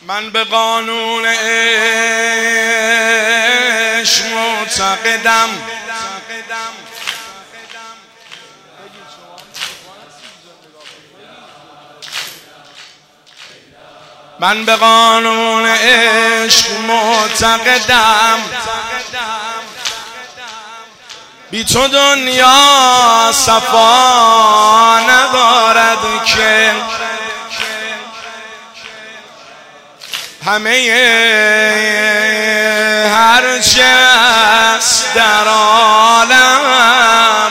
من به قانون عشق معتقدم، من به قانون عشق معتقدم، بی تو دنیا صفا ندارد که همه هرچه است در عالم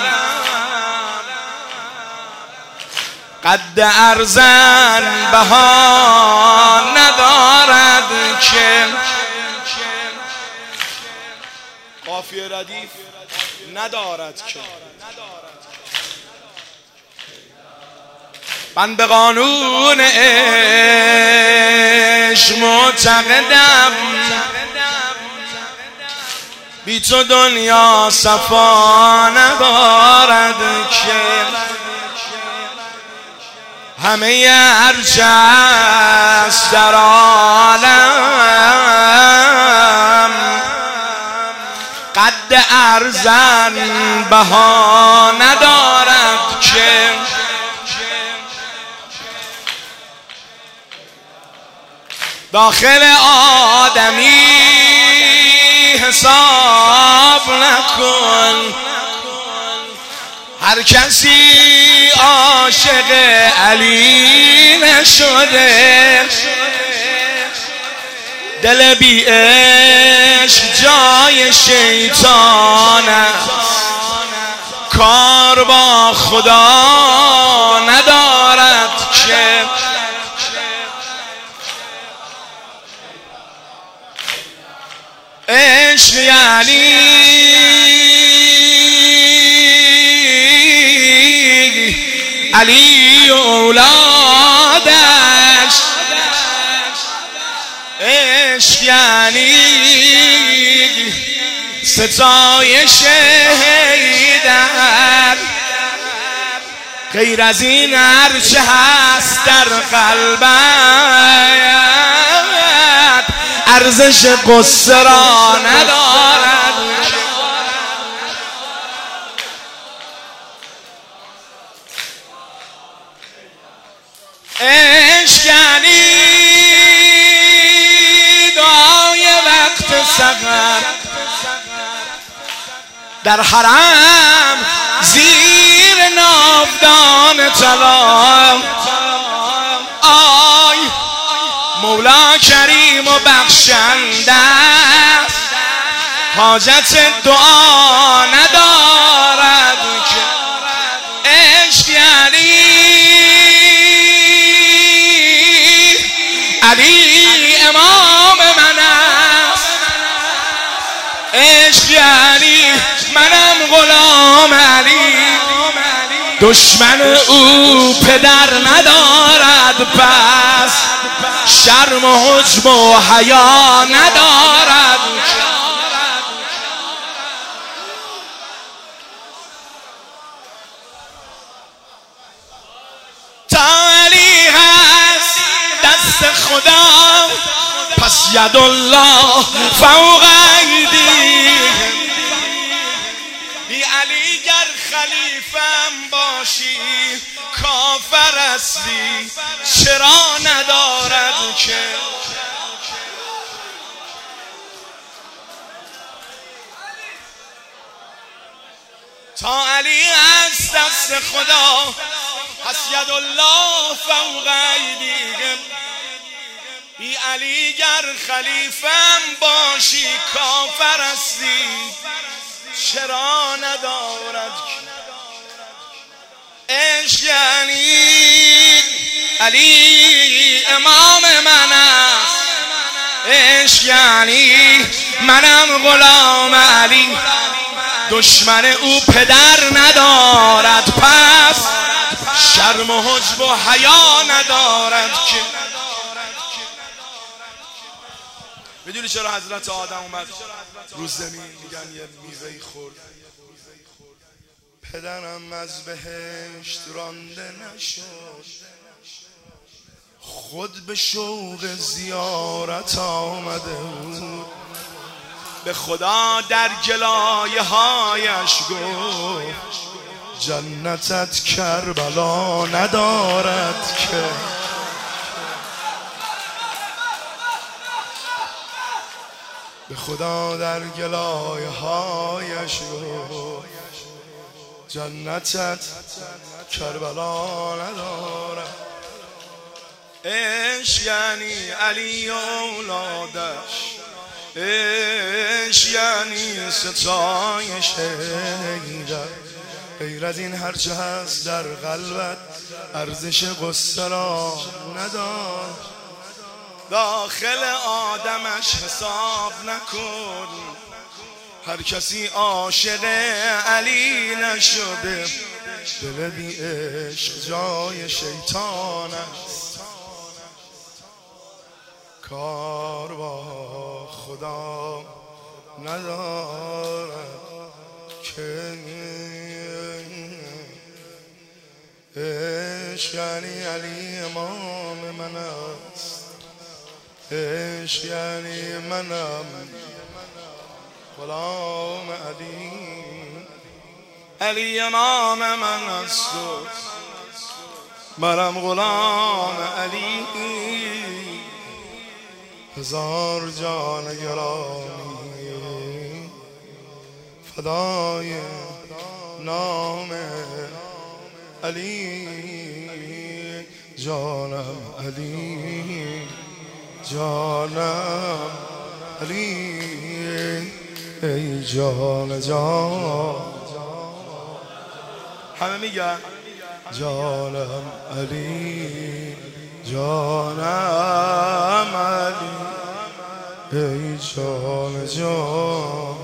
قد ارزن بها ندارد که قافیه ردیف ندارد که. من به قانون عشق معتقدم، بی تو دنیا صفا ندارد که همه هرچه است در عالم قد ارزن بها ندارد که داخل آدمی حساب نکن، هر کسی عاشق علی نشده، دل بی عشق جای شیطان است، کار با خدا ندارد که عشق یعنی علی و اولادش، عشق یعنی ستایش حیدر، غیر از این هرچه هست در قلبت ارزش قصه را ندارد. عشق یعنی دعای وقت سحر در حرم زیر ناودان طلا، آی مولا کریم و بخشنده حاجت دعا ندارد که عشق یعنی علی امام من است، عشق یعنی منم غلام علی، دشمن او پدر ندارد پس شرم و حجب و حیا ندارد. تا علی هست دست خدا، پس ید الله فوق ایدیهم. بی علی گر خلیفم باشی کافر هستی، چرا ندارد که تا علی از دست خدا، پس ید الله فوق ایدیهم. بی علی گر خلیفم باشی کافر هستی، چرا ندارد که عشق یعنی علی امام من است، عشق یعنی منم غلام علی، دشمن او پدر ندارد پس شرم و حجب و حیا ندارد که. میدونی چرا حضرت آدم اومد رو زمین میگن یه میوه‌ای خورد، پدرم از بهشت رانده نشد، خود به شوق زیارت آمده بود، به خدا در گلایه هایش گفت جنتت کربلا ندارد که. به خدا در گلایه هایش گفت جنتت کربلا ندارد. عشق یعنی علی و اولادش، عشق یعنی ستایش حیدر. غیر از این هرچه هست در قلبت ارزش قصه را ندار. داخل آدمش حساب نکن، هر کسی عاشق علی نشده. دل بی عشق جای شیطان است، کار با خدا ندارد که. عشق یعنی علی امام من است، عشق یعنی منم غلام علی. علی امام من است و منم غلام علی. هزار جان گرامی فدای نام علی. جانم علی، جانم علی، ای جان جان. همه میگن جانم علی، جانم علی، ای جان جان.